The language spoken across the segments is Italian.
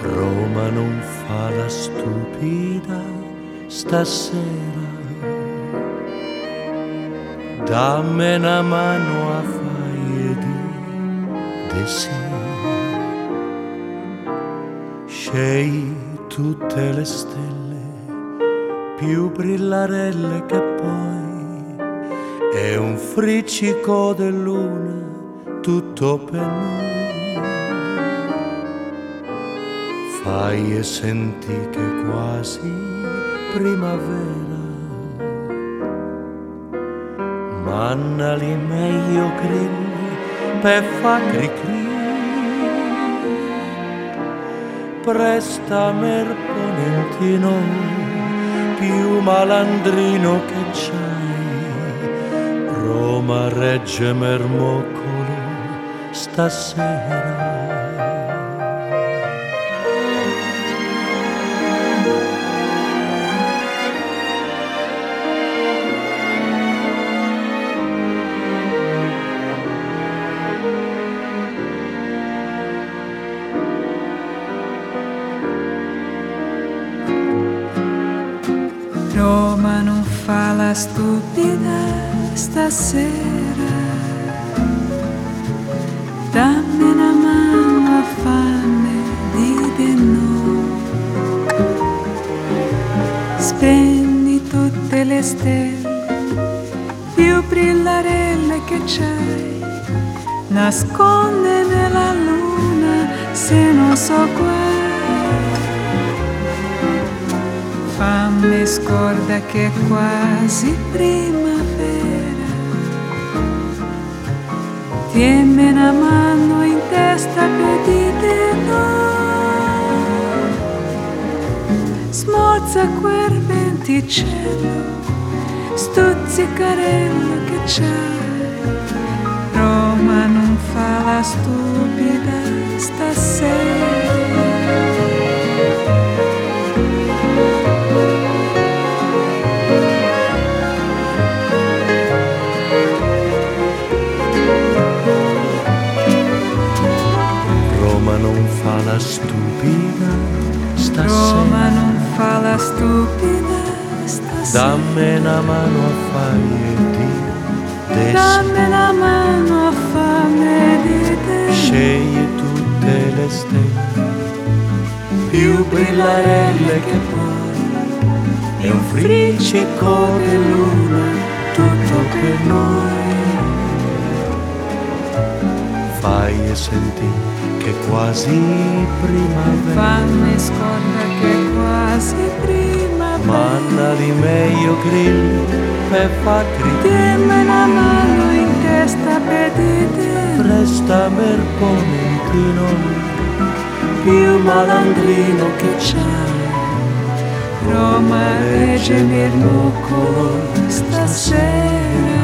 Roma non fa la stupida stasera, dammi una mano a fare di sì. Scegli tutte le stelle più brillarelle che poi, è un friccico di luna tutto per noi. Fai e senti che quasi primavera, mannali meglio grilli per fa cri-cri. Prestami il ponentino più malandrino che c'hai, Roma regge mermocolo stasera. Roma non fa la stupida stasera, dammi una mano a farmi di no. Spegni tutte le stelle più brillarelle che c'hai, nasconde nella luna se non so qua. Fammi scorda che è quasi primavera, tienmi una mano in testa per dire no. Smorza quel venticello, stuzzicarello che c'hai, Roma non fa la stupida stasera. Roma non fa la stupida stasera, Roma non fa la stupida stasera. dammi una mano a fare Dammi una mano a farmi di te. Scegli tutte le stelle più brillarelle che poi, è un friccico di luna tutto per noi. Fai e senti che quasi primavera, Fammi scorda che è quasi primavera. mannali meglio grilli per fa cri-cri. Dimmi una mano in testa per dire Prestami il ponentino più malandrino che c'hai, Roma regge mermocolo stasera.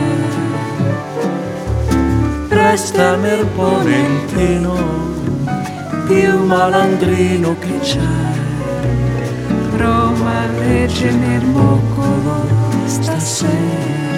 Prestami il ponentino più malandrino che c'hai, Roma regge mermocolo stasera.